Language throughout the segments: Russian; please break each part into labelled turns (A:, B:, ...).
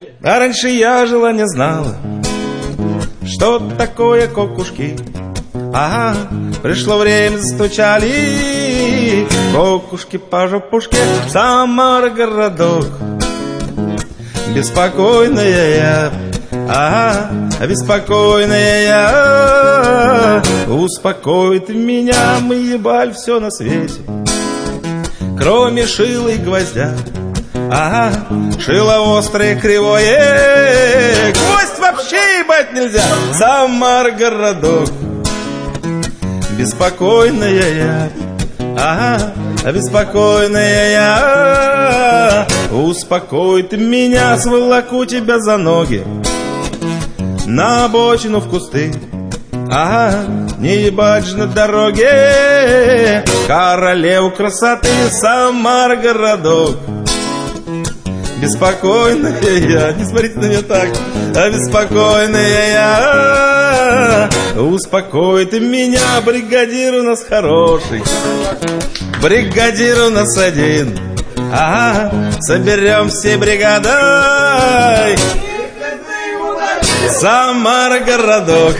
A: А раньше я жила, не знала, что такое кукушки. Ага, пришло время, застучали кукушки по жопушке. Самара городок, беспокойная я. Ага, беспокойная я. Успокоит меня, мы ебали все на свете, кроме шила и гвоздя. Ага, шило острое, кривое, гвоздь вообще ебать нельзя. Самара городок, беспокойная я. Ага, беспокойная я. Успокой ты меня, сволоку тебя за ноги на обочину в кусты. Ага, не ебать же на дороге королеву красоты. Самара городок, беспокойная я. Не смотрите на меня так. Беспокойная я. Успокой ты меня, бригадир у нас хороший, бригадир у нас один. Ага, соберем все бригадой. Самара городок,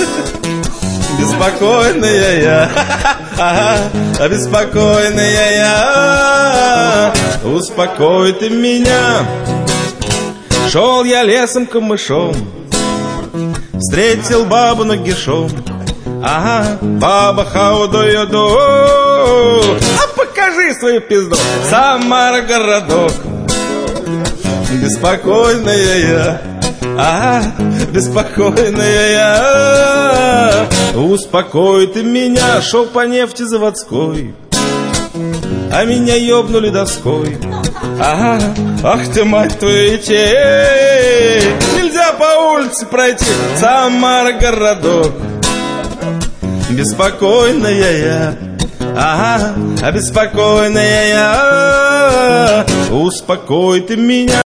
A: беспокойная я. Ага, беспокойная я. Успокой ты меня. Шел я лесом камышом, встретил бабу нагишом. Ага, баба хау-ду-ю-ду. А покажи свою пизду. Самара городок, беспокойная я. Ага, беспокойная я. Успокой ты меня. Шел по нефти заводской, а меня ёбнули доской. Ага, ах ты, мать твою, идти нельзя по улице пройти. Самара городок, беспокойная я. Ага, беспокойная я. Успокой ты меня.